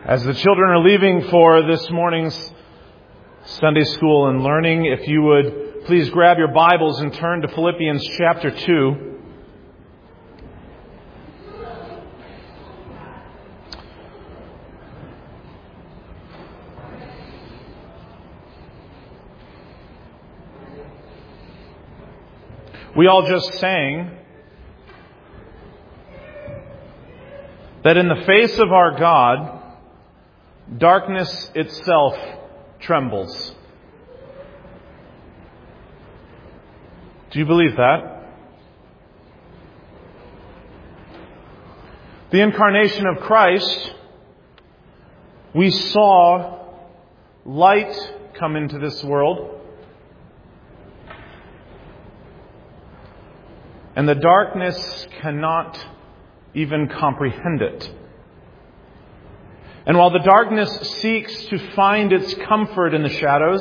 As the children are leaving for this morning's Sunday school and learning, if you would please grab your Bibles and turn to Philippians chapter 2. We all just sang that in the face of our God, darkness itself trembles. Do you believe that? The incarnation of Christ, we saw light come into this world, and the darkness cannot even comprehend it. And while the darkness seeks to find its comfort in the shadows,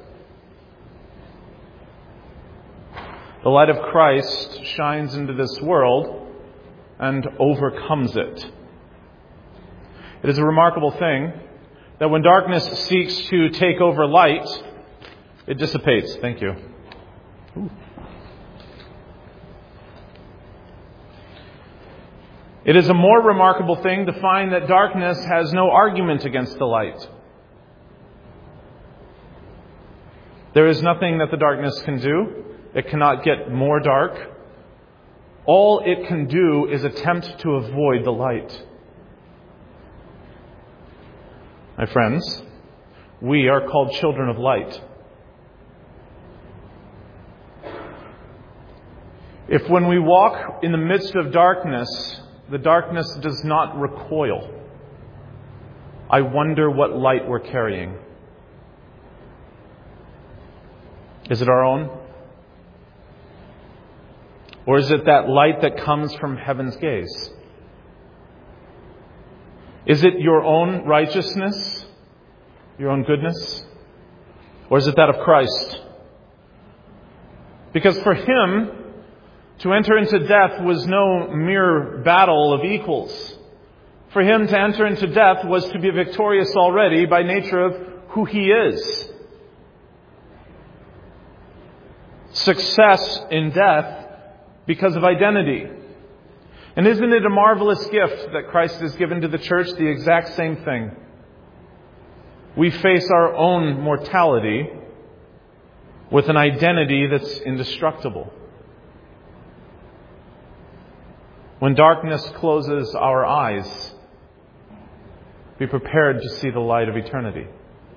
the light of Christ shines into this world and overcomes it. It is a remarkable thing that when darkness seeks to take over light, it dissipates. Thank you. Ooh. It is a more remarkable thing to find that darkness has no argument against the light. There is nothing that the darkness can do. It cannot get more dark. All it can do is attempt to avoid the light. My friends, we are called children of light. If when we walk in the midst of darkness, the darkness does not recoil, I wonder what light we're carrying. Is it our own? Or is it that light that comes from heaven's gaze? Is it your own righteousness, your own goodness? Or is it that of Christ? Because for Him, to enter into death was no mere battle of equals. For Him to enter into death was to be victorious already by nature of who He is. Success in death because of identity. And isn't it a marvelous gift that Christ has given to the church? The exact same thing. We face our own mortality with an identity that's indestructible. When darkness closes our eyes, be prepared to see the light of eternity.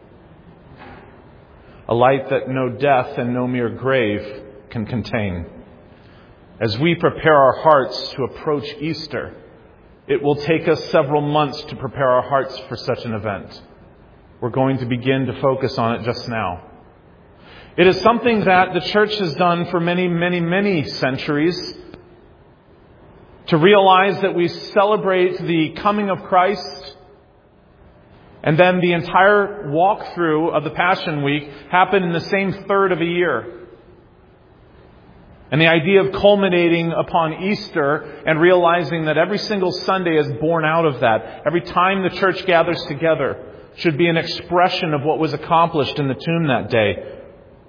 A light that no death and no mere grave can contain. As we prepare our hearts to approach Easter, it will take us several months to prepare our hearts for such an event. We're going to begin to focus on it just now. It is something that the church has done for many, many, many centuries, to realize that we celebrate the coming of Christ, and then the entire walkthrough of the Passion Week happened in the same third of a year. And the idea of culminating upon Easter and realizing that every single Sunday is born out of that. Every time the church gathers together should be an expression of what was accomplished in the tomb that day.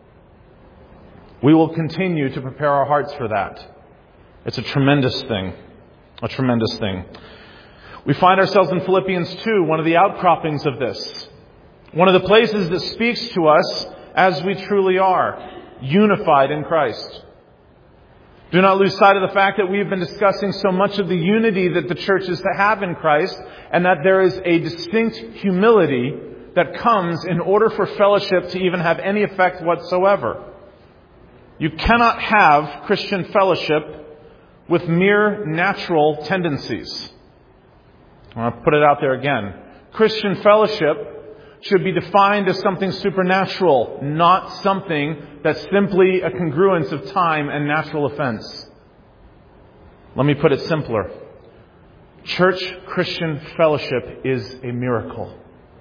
We will continue to prepare our hearts for that. It's a tremendous thing. A tremendous thing. We find ourselves in Philippians 2, one of the outcroppings of this. One of the places that speaks to us as we truly are, unified in Christ. Do not lose sight of the fact that we have been discussing so much of the unity that the church is to have in Christ, and that there is a distinct humility that comes in order for fellowship to even have any effect whatsoever. You cannot have Christian fellowship with mere natural tendencies. I want to put it out there again. Christian fellowship should be defined as something supernatural, not something that's simply a congruence of time and natural offense. Let me put it simpler. Church Christian fellowship is a miracle.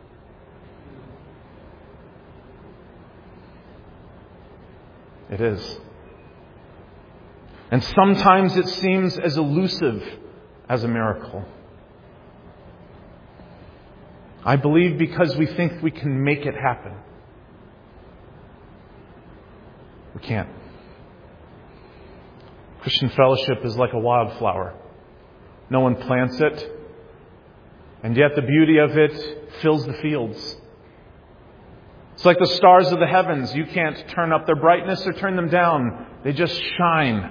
It is. And sometimes it seems as elusive as a miracle. I believe because we think we can make it happen. We can't. Christian fellowship is like a wildflower. No one plants it, and yet the beauty of it fills the fields. It's like the stars of the heavens. You can't turn up their brightness or turn them down. They just shine.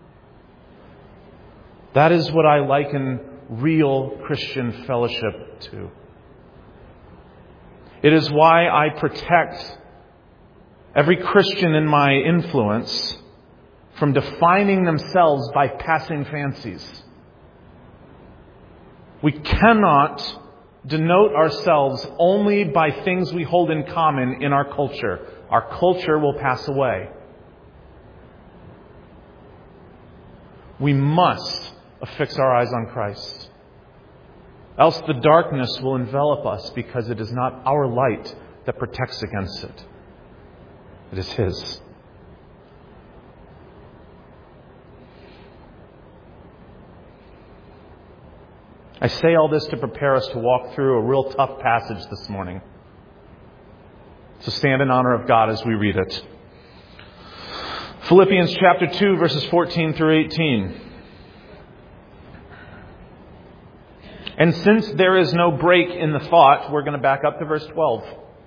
That is what I liken real Christian fellowship to. It is why I protect every Christian in my influence from defining themselves by passing fancies. We cannot denote ourselves only by things we hold in common in our culture. Our culture will pass away. We must affix our eyes on Christ. Else the darkness will envelop us, because it is not our light that protects against it. It is His. I say all this to prepare us to walk through a real tough passage this morning. So stand in honor of God as we read it. Philippians chapter 2, verses 14 through 18. And since there is no break in the thought, we're going to back up to verse 12.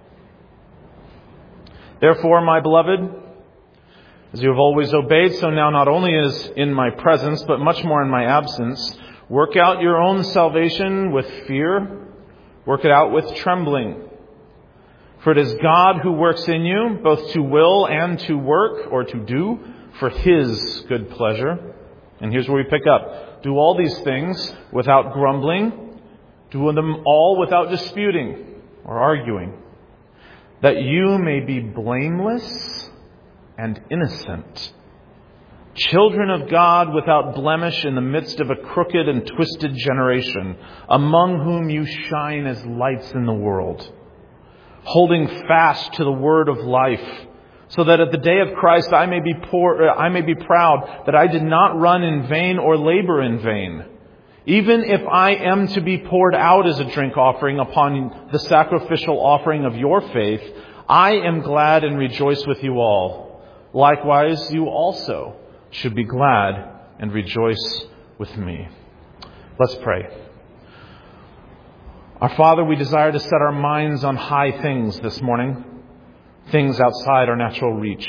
Therefore, my beloved, as you have always obeyed, so now not only as in my presence, but much more in my absence, work out your own salvation with fear. Work it out with trembling. For it is God who works in you, both to will and to work, or to do, for His good pleasure. And here's where we pick up. Do all these things without grumbling. Do them all without disputing or arguing, that you may be blameless and innocent, children of God without blemish in the midst of a crooked and twisted generation, among whom you shine as lights in the world, holding fast to the word of life, so that at the day of Christ I may be proud that I did not run in vain or labor in vain. Even if I am to be poured out as a drink offering upon the sacrificial offering of your faith, I am glad and rejoice with you all. Likewise, you also should be glad and rejoice with me. Let's pray. Our Father, we desire to set our minds on high things this morning, things outside our natural reach.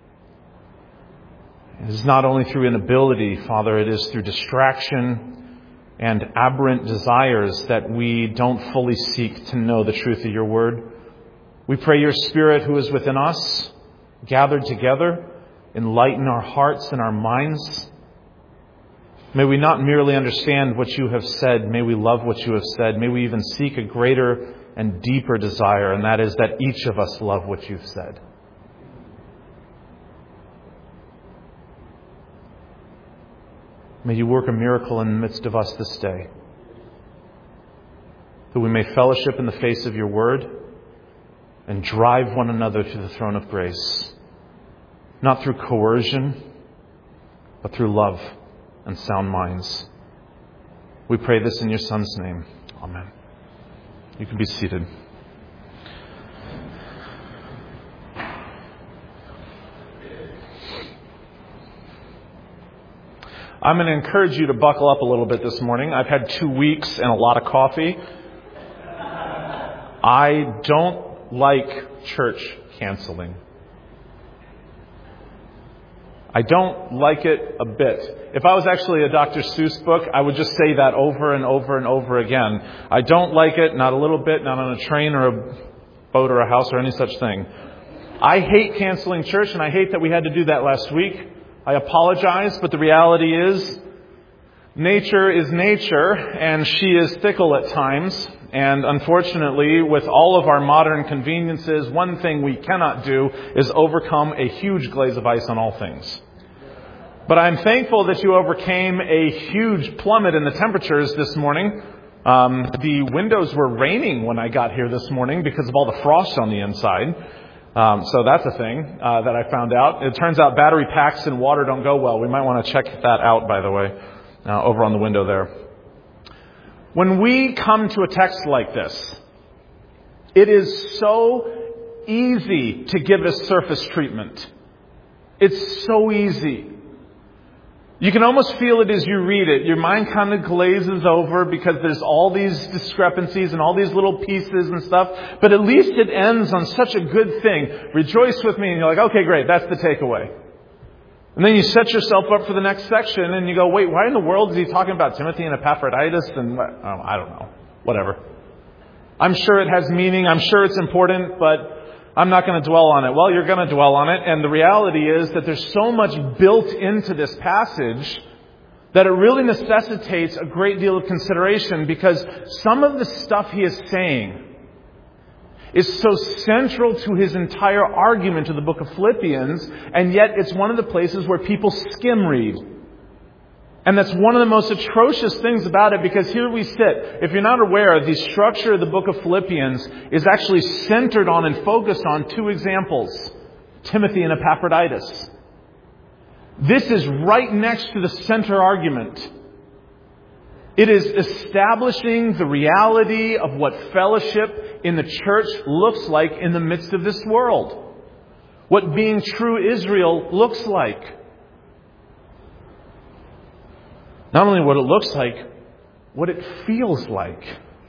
It is not only through inability, Father, it is through distraction and aberrant desires that we don't fully seek to know the truth of your word. We pray your Spirit, who is within us, gathered together, enlighten our hearts and our minds. May we not merely understand what you have said. May we love what you have said. May we even seek a greater and deeper desire, and that is that each of us love what you've said. May you work a miracle in the midst of us this day, that we may fellowship in the face of your word and drive one another to the throne of grace, not through coercion, but through love and sound minds. We pray this in your Son's name. Amen. You can be seated. I'm going to encourage you to buckle up a little bit this morning. I've had 2 weeks and a lot of coffee. I don't like church canceling. I don't like it a bit. If I was actually a Dr. Seuss book, I would just say that over and over and over again. I don't like it, not a little bit, not on a train or a boat or a house or any such thing. I hate canceling church, and I hate that we had to do that last week. I apologize, but the reality is, nature is nature, and she is fickle at times. And unfortunately, with all of our modern conveniences, one thing we cannot do is overcome a huge glaze of ice on all things. But I'm thankful that you overcame a huge plummet in the temperatures this morning. The windows were raining when I got here this morning because of all the frost on the inside. So that's a thing that I found out. It turns out battery packs and water don't go well. We might want to check that out, by the way, over on the window there. When we come to a text like this, It is so easy to give it a surface treatment. It's so easy. You can almost feel it as you read it. Your mind kind of glazes over because there's all these discrepancies and all these little pieces and stuff. But at least it ends on such a good thing. Rejoice with me. And you're like, okay, great. That's the takeaway. And then you set yourself up for the next section and you go, wait, why in the world is he talking about Timothy and Epaphroditus? And I don't know. Whatever. I'm sure it has meaning. I'm sure it's important, but I'm not going to dwell on it. Well, you're going to dwell on it. And the reality is that there's so much built into this passage that it really necessitates a great deal of consideration, because some of the stuff he is saying is so central to his entire argument to the book of Philippians, and yet it's one of the places where people skim read. And that's one of the most atrocious things about it, because here we sit. If you're not aware, the structure of the book of Philippians is actually centered on and focused on two examples, Timothy and Epaphroditus. This is right next to the center argument. It is establishing the reality of what fellowship in the church looks like in the midst of this world. What being true Israel looks like. Not only what it looks like, what it feels like.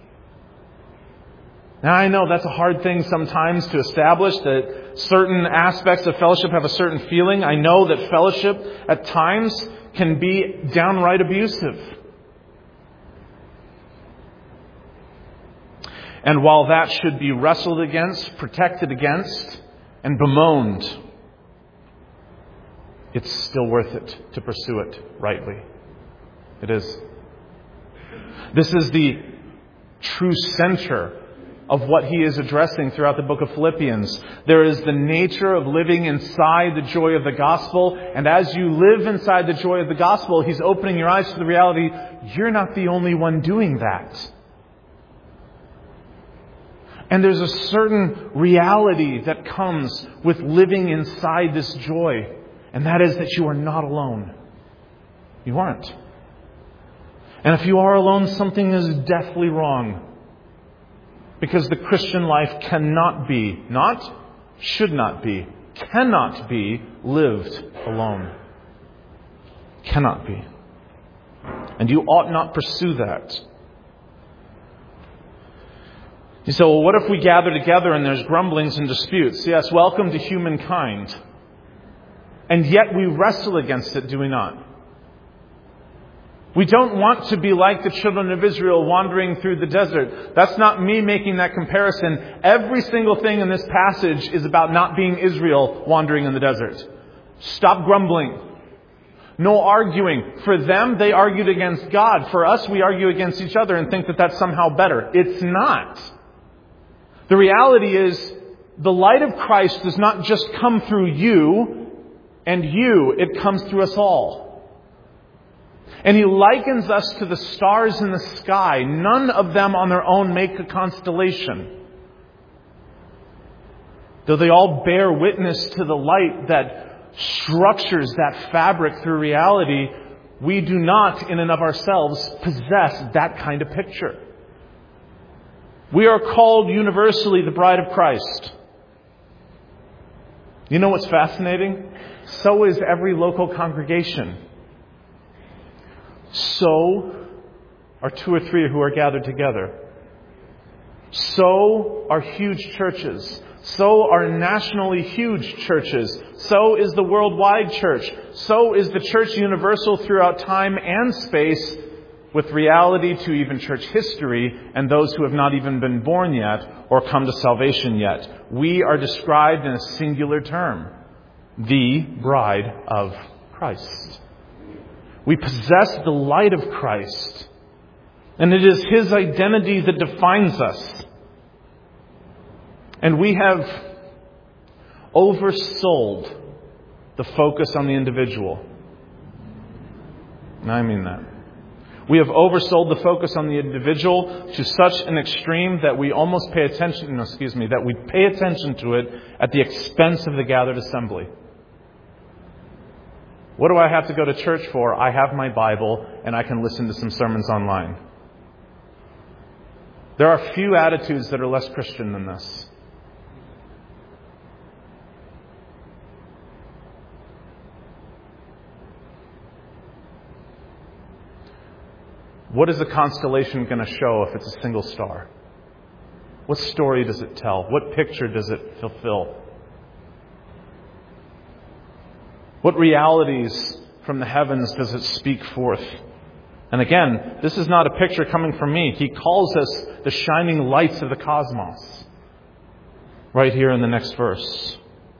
Now, I know that's a hard thing sometimes to establish, that certain aspects of fellowship have a certain feeling. I know that fellowship at times can be downright abusive. And while that should be wrestled against, protected against, and bemoaned, it's still worth it to pursue it rightly. It is. This is the true center of what he is addressing throughout the book of Philippians. There is the nature of living inside the joy of the gospel. And as you live inside the joy of the gospel, he's opening your eyes to the reality, you're not the only one doing that. And there's a certain reality that comes with living inside this joy. And that is that you are not alone. You aren't. And if you are alone, something is deathly wrong. Because the Christian life cannot be, should not be, cannot be lived alone. Cannot be. And you ought not pursue that. You say, well, what if we gather together and there's grumblings and disputes? Yes, welcome to humankind. And yet we wrestle against it, do we not? We don't want to be like the children of Israel wandering through the desert. That's not me making that comparison. Every single thing in this passage is about not being Israel wandering in the desert. Stop grumbling. No arguing. For them, they argued against God. For us, we argue against each other and think that that's somehow better. It's not. The reality is, the light of Christ does not just come through you and you. It comes through us all. And he likens us to the stars in the sky. None of them on their own make a constellation. Though they all bear witness to the light that structures that fabric through reality, we do not, in and of ourselves, possess that kind of picture. We are called universally the bride of Christ. You know what's fascinating? So is every local congregation. So are two or three who are gathered together. So are huge churches. So are nationally huge churches. So is the worldwide church. So is the church universal throughout time and space, with reality to even church history and those who have not even been born yet or come to salvation yet. We are described in a singular term, the bride of Christ. We possess the light of Christ, and it is His identity that defines us. And we have oversold the focus on the individual. And I mean that. We have oversold the focus on the individual to such an extreme that we almost pay attention to it at the expense of the gathered assembly. What do I have to go to church for? I have my Bible and I can listen to some sermons online. There are few attitudes that are less Christian than this. What is a constellation going to show if it's a single star? What story does it tell? What picture does it fulfill? What realities from the heavens does it speak forth? And again, this is not a picture coming from me. He calls us the shining lights of the cosmos. Right here in the next verse.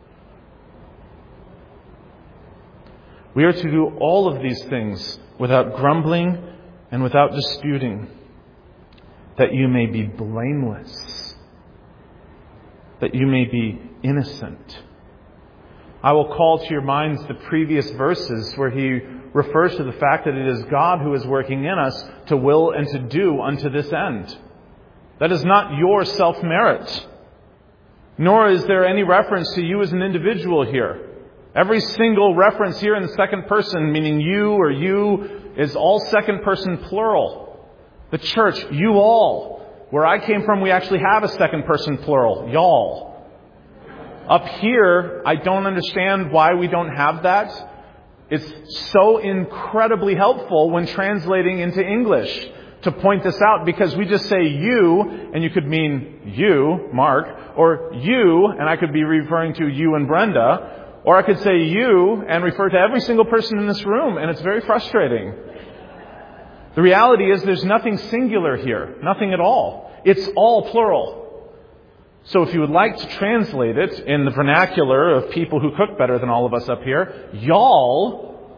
We are to do all of these things without grumbling and without disputing, that you may be blameless, that you may be innocent. I will call to your minds the previous verses where he refers to the fact that it is God who is working in us to will and to do unto this end. That is not your self-merit, nor is there any reference to you as an individual here. Every single reference here in the second person, meaning you or you, is all second person plural. The church, you all. Where I came from, we actually have a second person plural, y'all. Up here, I don't understand why we don't have that. It's so incredibly helpful when translating into English to point this out, because we just say you, and you could mean you, Mark, or you, and I could be referring to you and Brenda, or I could say you and refer to every single person in this room, and it's very frustrating. The reality is there's nothing singular here, nothing at all. It's all plural. So if you would like to translate it in the vernacular of people who cook better than all of us up here, y'all,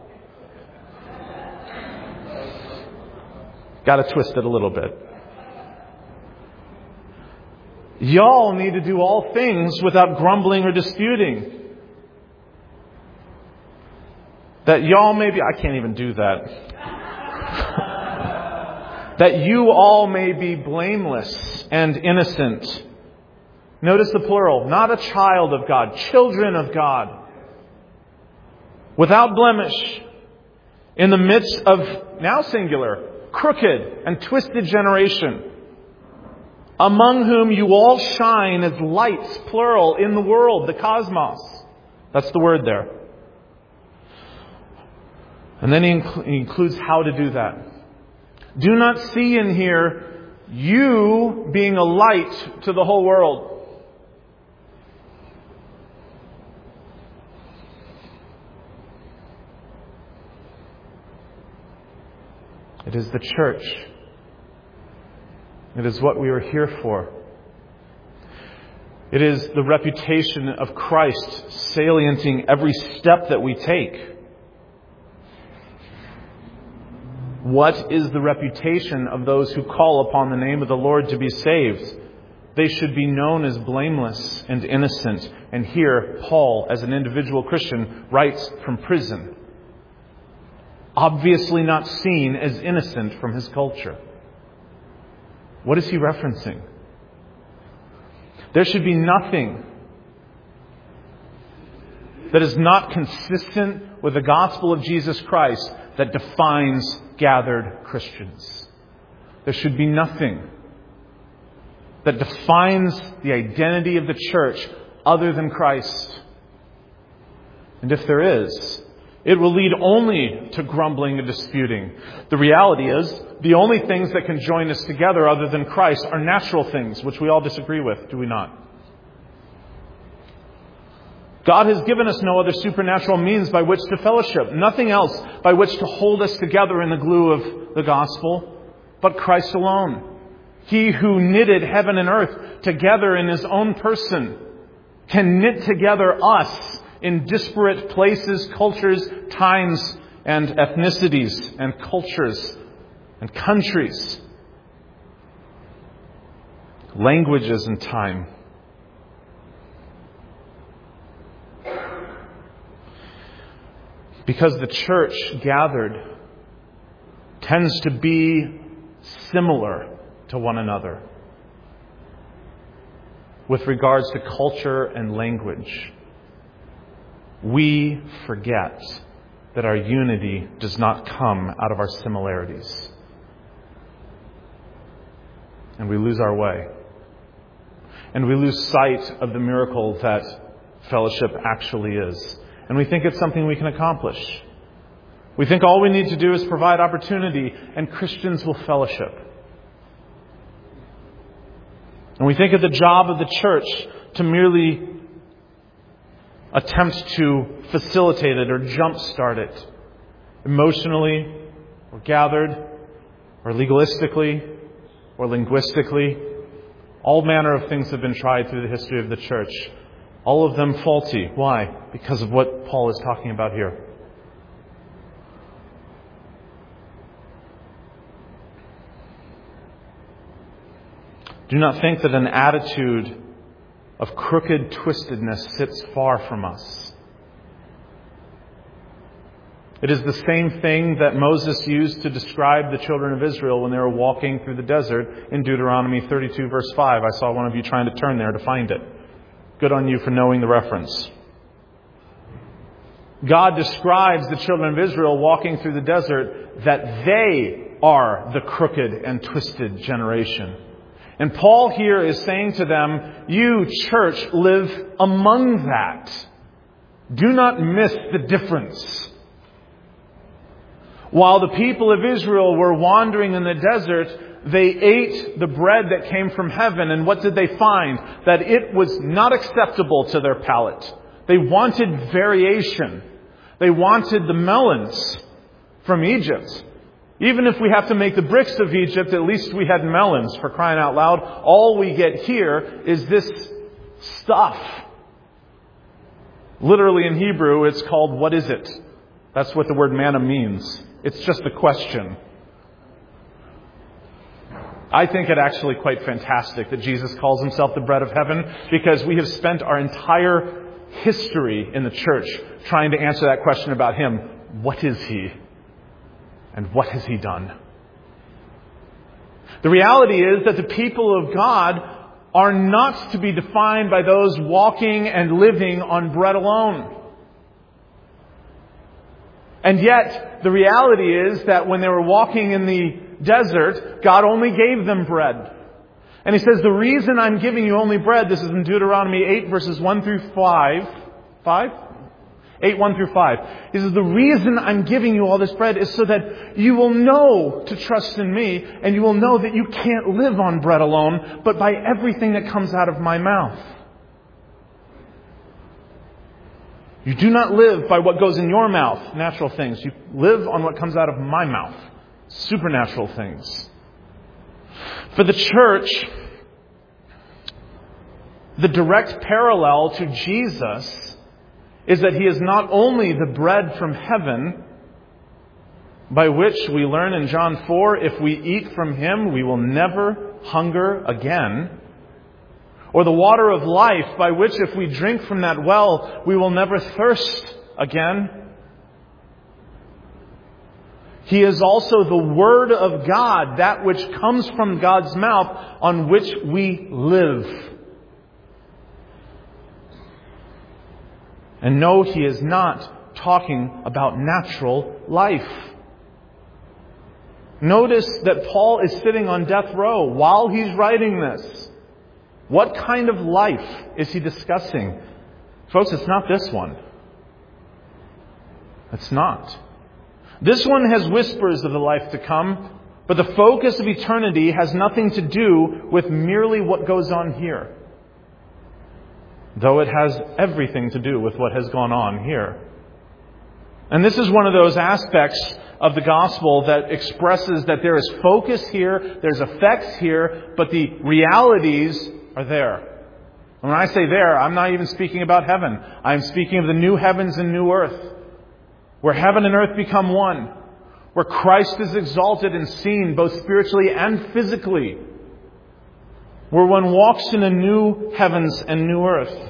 got to twist it a little bit. Y'all need to do all things without grumbling or disputing. That y'all may be... I can't even do that. That you all may be blameless and innocent. Notice the plural. Not a child of God. Children of God. Without blemish. In the midst of, now singular, crooked and twisted generation. Among whom you all shine as lights, plural, in the world, the cosmos. That's the word there. And then he includes how to do that. Do not see in here you being a light to the whole world. It is the church. It is what we are here for. It is the reputation of Christ salienting every step that we take. What is the reputation of those who call upon the name of the Lord to be saved? They should be known as blameless and innocent. And here, Paul, as an individual Christian, writes from prison. Obviously not seen as innocent from his culture. What is he referencing? There should be nothing that is not consistent with the gospel of Jesus Christ that defines gathered Christians. There should be nothing that defines the identity of the church other than Christ. And if there is, it will lead only to grumbling and disputing. The reality is, the only things that can join us together other than Christ are natural things, which we all disagree with, do we not? God has given us no other supernatural means by which to fellowship. Nothing else by which to hold us together in the glue of the gospel, but Christ alone. He who knitted heaven and earth together in his own person can knit together us in disparate places, cultures, times, and ethnicities, and cultures, and countries, languages, and time. Because the church gathered tends to be similar to one another with regards to culture and language. We forget that our unity does not come out of our similarities. and we lose our way. And we lose sight of the miracle that fellowship actually is. And we think it's something we can accomplish. We think all we need to do is provide opportunity and Christians will fellowship. And we think of the job of the church to merely attempt to facilitate it or jumpstart it emotionally or gathered or legalistically or linguistically. All manner of things have been tried through the history of the church. All of them faulty. Why? Because of what Paul is talking about here. Do not think that an attitude of crooked twistedness sits far from us. It is the same thing that Moses used to describe the children of Israel when they were walking through the desert in Deuteronomy 32 verse 5. I saw one of you trying to turn there to find it. Good on you for knowing the reference. God describes the children of Israel walking through the desert that they are the crooked and twisted generation. And Paul here is saying to them, you, church, live among that. Do not miss the difference. While the people of Israel were wandering in the desert, they ate the bread that came from heaven. And what did they find? That it was not acceptable to their palate. They wanted variation. They wanted the melons from Egypt. Even if we have to make the bricks of Egypt, at least we had melons, for crying out loud. All we get here is this stuff. Literally in Hebrew, it's called, what is it? That's what the word manna means. It's just a question. I think it actually quite fantastic that Jesus calls himself the bread of heaven, because we have spent our entire history in the church trying to answer that question about him. What is he? And what has he done? The reality is that the people of God are not to be defined by those walking and living on bread alone. And yet, the reality is that when they were walking in the desert, God only gave them bread. And he says, the reason I'm giving you only bread, this is in Deuteronomy 8 verses 1 through 5. 8, 1 through 5. He says, the reason I'm giving you all this bread is so that you will know to trust in me, and you will know that you can't live on bread alone, but by everything that comes out of my mouth. You do not live by what goes in your mouth, natural things. You live on what comes out of my mouth, supernatural things. For the church, the direct parallel to Jesus is that he is not only the bread from heaven, by which we learn in John 4, if we eat from him, we will never hunger again. Or the water of life, by which if we drink from that well, we will never thirst again. He is also the Word of God, that which comes from God's mouth, on which we live. And no, he is not talking about natural life. Notice that Paul is sitting on death row while he's writing this. What kind of life is he discussing? Folks, it's not this one. It's not. This one has whispers of the life to come, but the focus of eternity has nothing to do with merely what goes on here, though it has everything to do with what has gone on here. And this is one of those aspects of the gospel that expresses that there is focus here, there's effects here, but the realities are there. And when I say there, I'm not even speaking about heaven. I'm speaking of the new heavens and new earth, where heaven and earth become one, where Christ is exalted and seen both spiritually and physically, where one walks in a new heavens and new earth.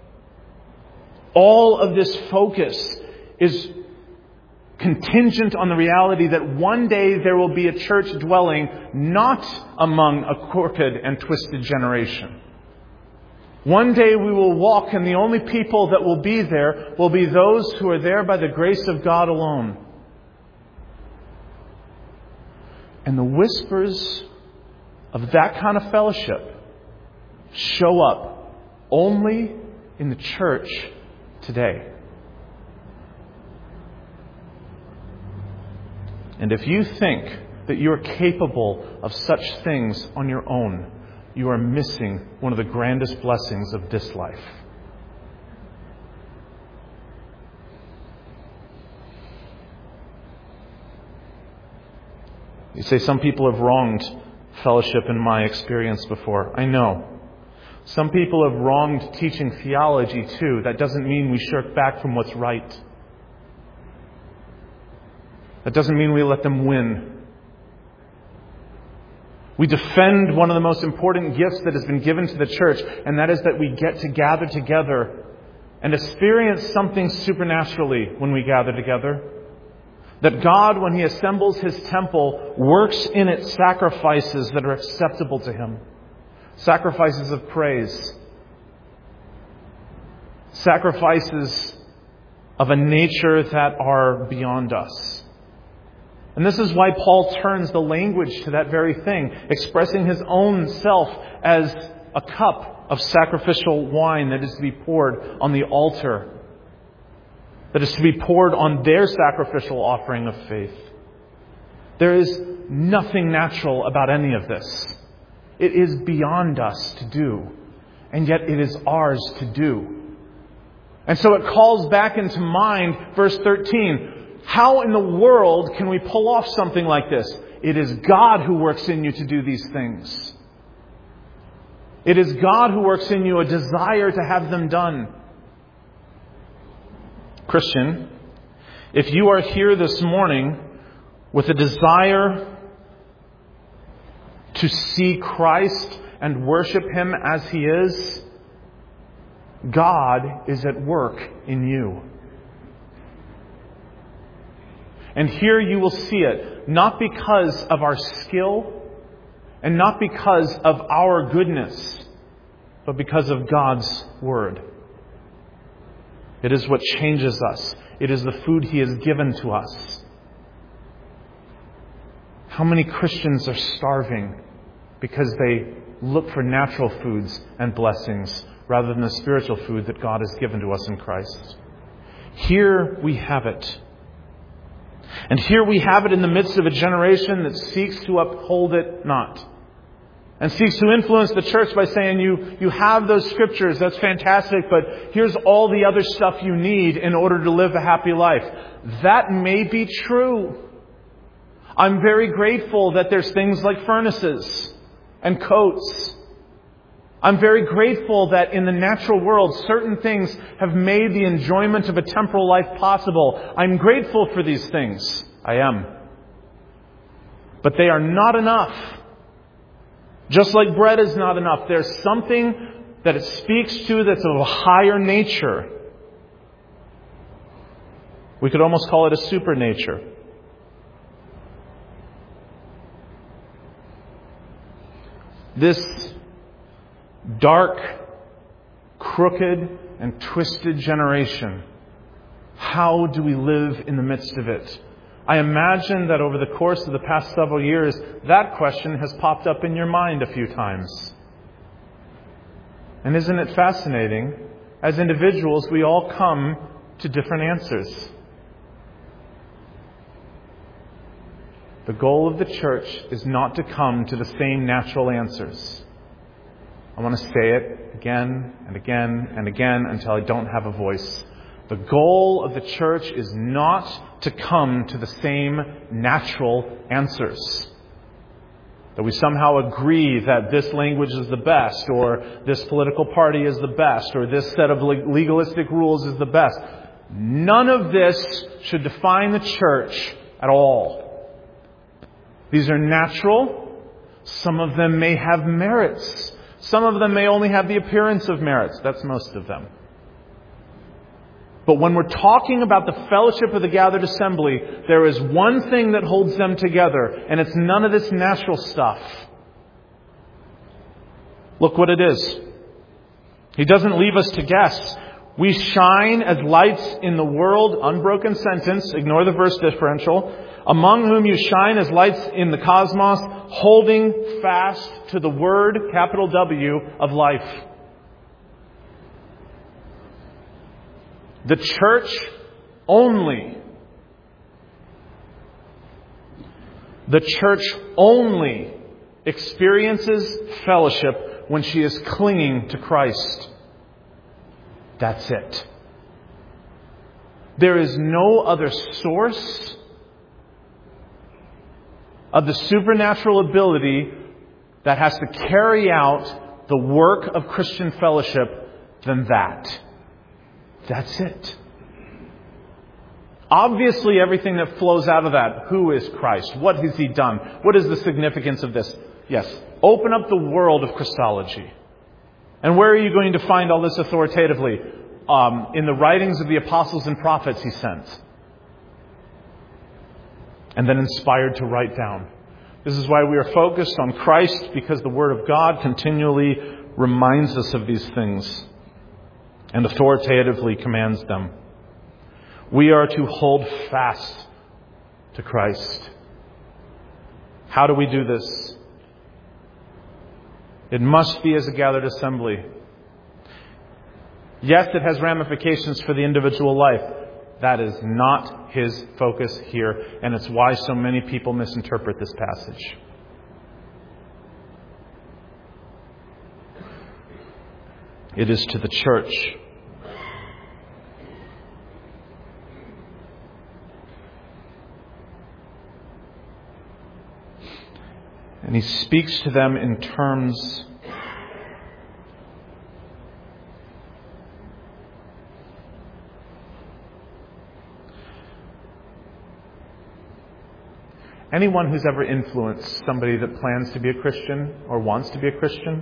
All of this focus is contingent on the reality that one day there will be a church dwelling not among a crooked and twisted generation. One day we will walk, and the only people that will be there will be those who are there by the grace of God alone. And the whispers of that kind of fellowship show up only in the church today. And if you think that you are capable of such things on your own, you are missing one of the grandest blessings of this life. You say some people have wronged fellowship in my experience before. I know. Some people have wronged teaching theology too. That doesn't mean we shirk back from what's right. That doesn't mean we let them win. We defend one of the most important gifts that has been given to the church, and that is that we get to gather together and experience something supernaturally when we gather together. That God, when He assembles His temple, works in it sacrifices that are acceptable to Him. Sacrifices of praise. Sacrifices of a nature that are beyond us. And this is why Paul turns the language to that very thing, expressing his own self as a cup of sacrificial wine that is to be poured on the altar, that is to be poured on their sacrificial offering of faith. There is nothing natural about any of this. It is beyond us to do, and yet it is ours to do. And so it calls back into mind verse 13. How in the world can we pull off something like this? It is God who works in you to do these things. It is God who works in you a desire to have them done. Christian, if you are here this morning with a desire to see Christ and worship Him as He is, God is at work in you. And here you will see it, not because of our skill and not because of our goodness, but because of God's Word. It is what changes us. It is the food He has given to us. How many Christians are starving because they look for natural foods and blessings rather than the spiritual food that God has given to us in Christ? Here we have it. And here we have it in the midst of a generation that seeks to uphold it not. And seeks to influence the church by saying, you have those scriptures, that's fantastic, but here's all the other stuff you need in order to live a happy life. That may be true. I'm very grateful that there's things like furnaces and coats. I'm very grateful that in the natural world, certain things have made the enjoyment of a temporal life possible. I'm grateful for these things. I am. But they are not enough. Just like bread is not enough. There's something that it speaks to that's of a higher nature. We could almost call it a supernature. This dark, crooked, and twisted generation. How do we live in the midst of it? I imagine that over the course of the past several years, that question has popped up in your mind a few times. And isn't it fascinating? As individuals, we all come to different answers. The goal of the church is not to come to the same natural answers. I want to say it again and again and again until I don't have a voice. The goal of the church is not to come to the same natural answers. That we somehow agree that this language is the best, or this political party is the best, or this set of legalistic rules is the best. None of this should define the church at all. These are natural. Some of them may have merits. Some of them may only have the appearance of merits. That's most of them. But when we're talking about the fellowship of the gathered assembly, there is one thing that holds them together, and it's none of this natural stuff. Look what it is. He doesn't leave us to guess. We shine as lights in the world, unbroken sentence, ignore the verse differential, among whom you shine as lights in the cosmos, holding fast to the Word, capital W, of life. The church only experiences fellowship when she is clinging to Christ. That's it. There is no other source of the supernatural ability that has to carry out the work of Christian fellowship than that. That's it. Obviously, everything that flows out of that, who is Christ? What has He done? What is the significance of this? Yes, open up the world of Christology. And where are you going to find all this authoritatively? In the writings of the apostles and prophets He sent. And then inspired to write down. This is why we are focused on Christ, because the Word of God continually reminds us of these things and authoritatively commands them. We are to hold fast to Christ. How do we do this? It must be as a gathered assembly. Yes, it has ramifications for the individual life. That is not His focus here, and it's why so many people misinterpret this passage. It is to the church. And He speaks to them in terms anyone who's ever influenced somebody that plans to be a Christian or wants to be a Christian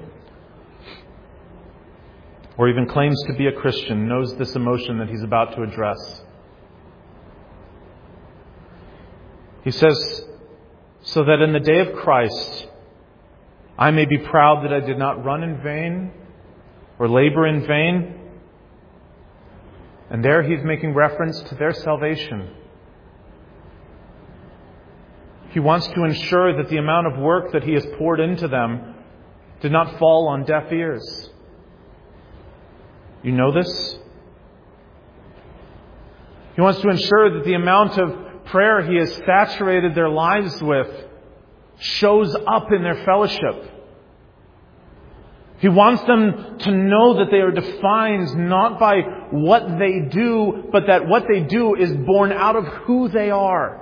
or even claims to be a Christian knows this emotion that he's about to address. He says, so that in the day of Christ I may be proud that I did not run in vain or labor in vain. And there he's making reference to their salvation. He wants to ensure that the amount of work that he has poured into them did not fall on deaf ears. You know this? He wants to ensure that the amount of prayer he has saturated their lives with shows up in their fellowship. He wants them to know that they are defined not by what they do, but that what they do is born out of who they are.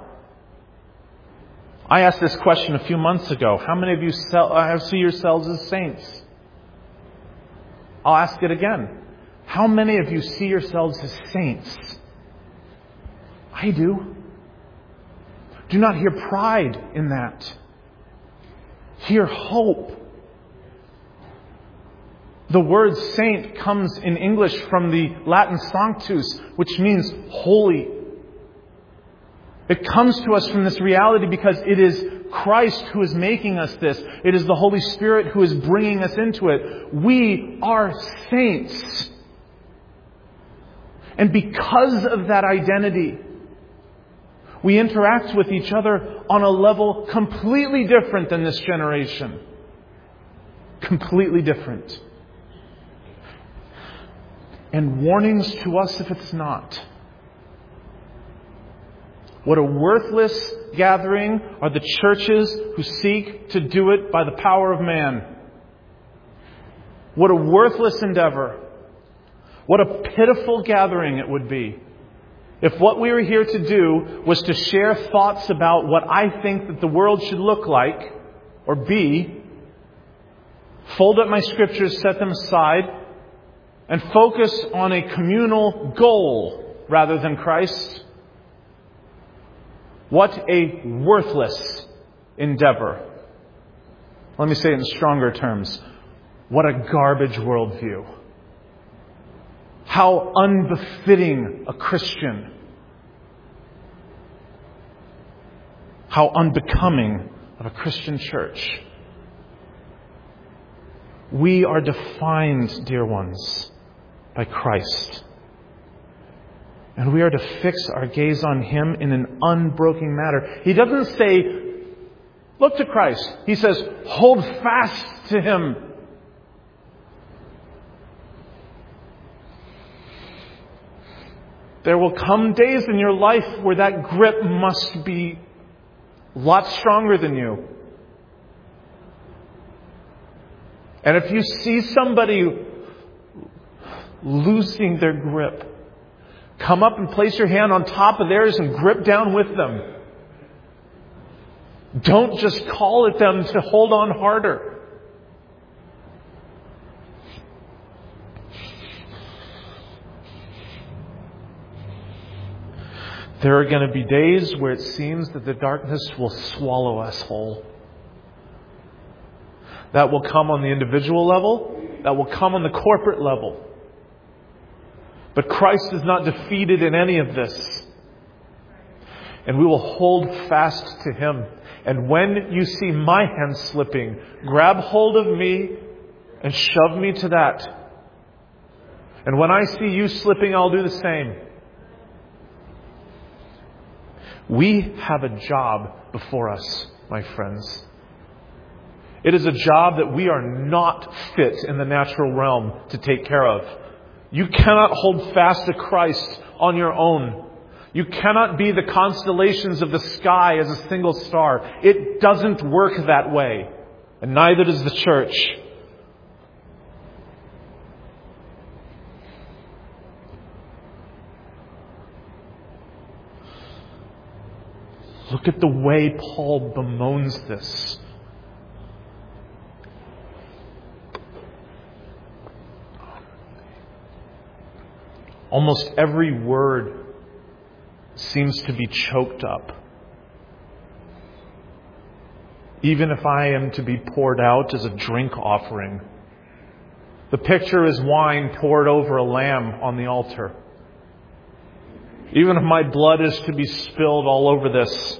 I asked this question a few months ago. How many of you see yourselves as saints? I'll ask it again. How many of you see yourselves as saints? I do. Do not hear pride in that. Hear hope. The word saint comes in English from the Latin sanctus, which means holy. It comes to us from this reality because it is Christ who is making us this. It is the Holy Spirit who is bringing us into it. We are saints. And because of that identity, we interact with each other on a level completely different than this generation. Completely different. And warnings to us if it's not. What a worthless gathering are the churches who seek to do it by the power of man. What a worthless endeavor. What a pitiful gathering it would be if what we were here to do was to share thoughts about what I think that the world should look like or be, fold up my scriptures, set them aside, and focus on a communal goal rather than Christ. What a worthless endeavor. Let me say it in stronger terms. What a garbage worldview. How unbefitting a Christian. How unbecoming of a Christian church. We are defined, dear ones, by Christ. And we are to fix our gaze on Him in an unbroken manner. He doesn't say, Look to Christ. He says, hold fast to Him. There will come days in your life where that grip must be a lot stronger than you. And if you see somebody losing their grip, come up and place your hand on top of theirs and grip down with them. Don't just call at them to hold on harder. There are going to be days where it seems that the darkness will swallow us whole. That will come on the individual level. That will come on the corporate level. But Christ is not defeated in any of this. And we will hold fast to Him. And when you see my hand slipping, grab hold of me and shove me to that. And when I see you slipping, I'll do the same. We have a job before us, my friends. It is a job that we are not fit in the natural realm to take care of. You cannot hold fast to Christ on your own. You cannot be the constellations of the sky as a single star. It doesn't work that way. And neither does the church. Look at the way Paul bemoans this. Almost every word seems to be choked up. Even if I am to be poured out as a drink offering. The picture is wine poured over a lamb on the altar. Even if my blood is to be spilled all over this.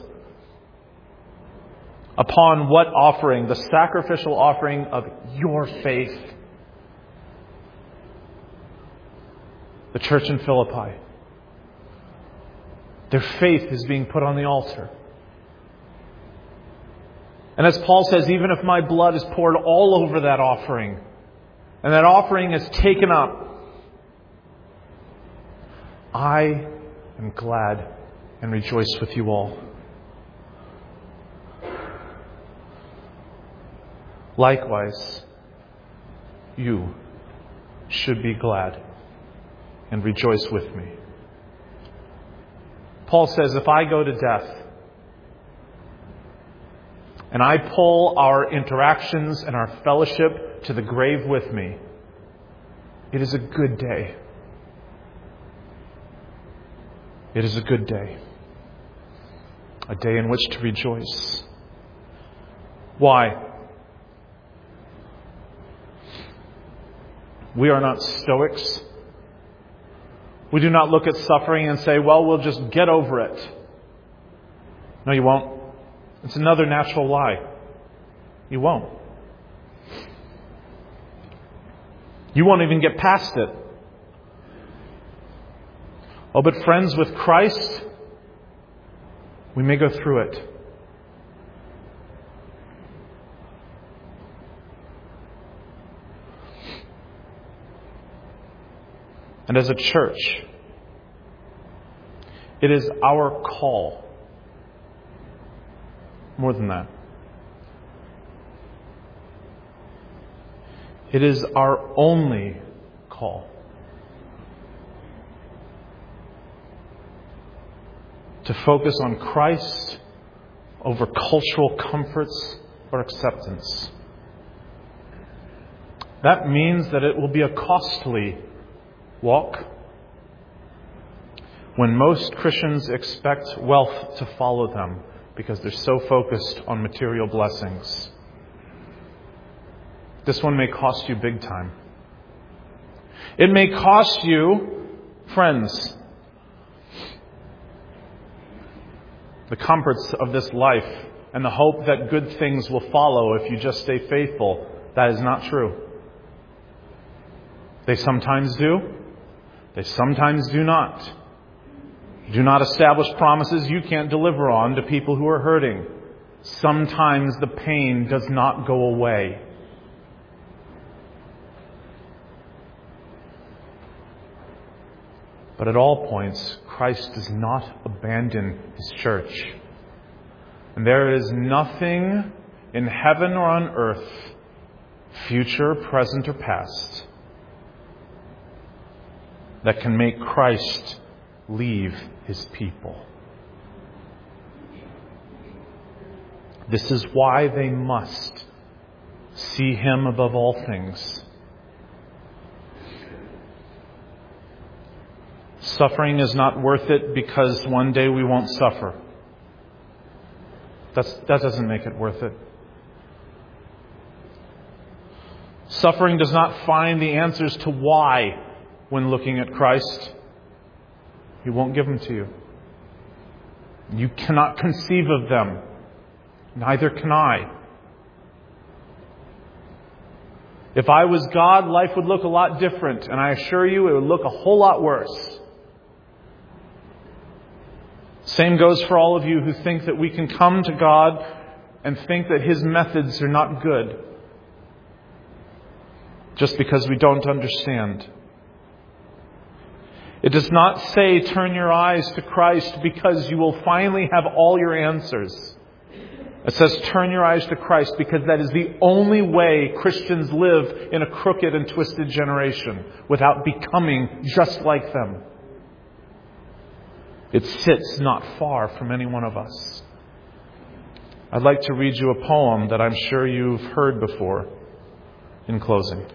Upon what offering? The sacrificial offering of your faith. The church in Philippi. Their faith is being put on the altar. And as Paul says, even if my blood is poured all over that offering, and that offering is taken up, I am glad and rejoice with you all. Likewise, you should be glad and rejoice with me. Paul says, if I go to death and I pull our interactions and our fellowship to the grave with me, it is a good day. It is a good day. A day in which to rejoice. Why? We are not Stoics. We do not look at suffering and say, well, we'll just get over it. No, you won't. It's another natural lie. You won't. You won't even get past it. Oh, but friends, with Christ, we may go through it. And as a church, it is our call. More than that. It is our only call to focus on Christ over cultural comforts or acceptance. That means that it will be a costly walk when most Christians expect wealth to follow them because they're so focused on material blessings. This one may cost you big time. It may cost you, friends, the comforts of this life and the hope that good things will follow if you just stay faithful. That is not true. They sometimes do. They sometimes do not. Do not establish promises you can't deliver on to people who are hurting. Sometimes the pain does not go away. But at all points, Christ does not abandon His church. And there is nothing in heaven or on earth, future, present, or past, that can make Christ leave His people. This is why they must see Him above all things. Suffering is not worth it because one day we won't suffer. That doesn't make it worth it. Suffering does not find the answers to why when looking at Christ. He won't give them to you. You cannot conceive of them. Neither can I. If I was God, life would look a lot different, and I assure you it would look a whole lot worse. Same goes for all of you who think that we can come to God and think that His methods are not good just because we don't understand. It does not say turn your eyes to Christ because you will finally have all your answers. It says turn your eyes to Christ because that is the only way Christians live in a crooked and twisted generation without becoming just like them. It sits not far from any one of us. I'd like to read you a poem that I'm sure you've heard before in closing.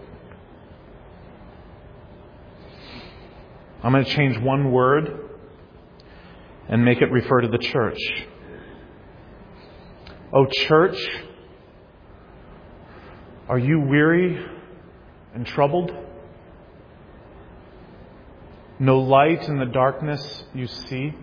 I'm going to change one word and make it refer to the church. O church, are you weary and troubled? No light in the darkness you see?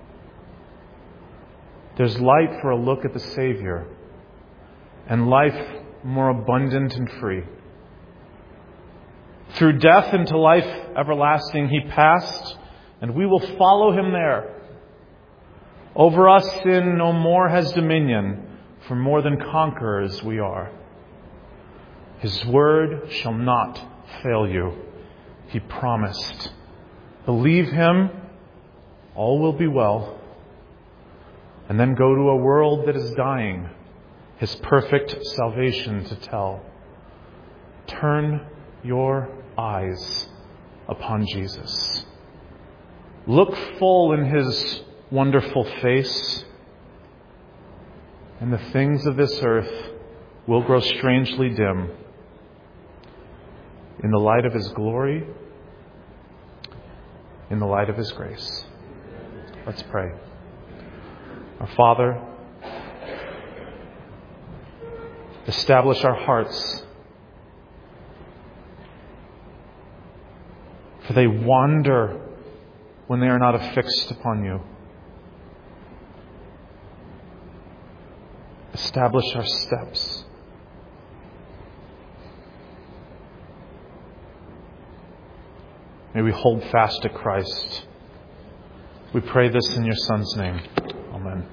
There's light for a look at the Savior, and life more abundant and free. Through death into life everlasting He passed, and we will follow Him there. Over us sin no more has dominion, for more than conquerors we are. His word shall not fail you, He promised. Believe Him, all will be well. And then go to a world that is dying, His perfect salvation to tell. Turn your eyes upon Jesus. Look full in His wonderful face, and the things of this earth will grow strangely dim in the light of His glory, in the light of His grace. Let's pray. Our Father, establish our hearts, for they wander when they are not affixed upon You. Establish our steps. May we hold fast to Christ. We pray this in Your Son's name. Amen.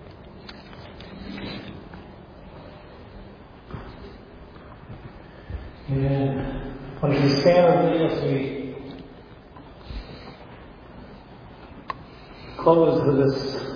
Amen. When we stand as we close with this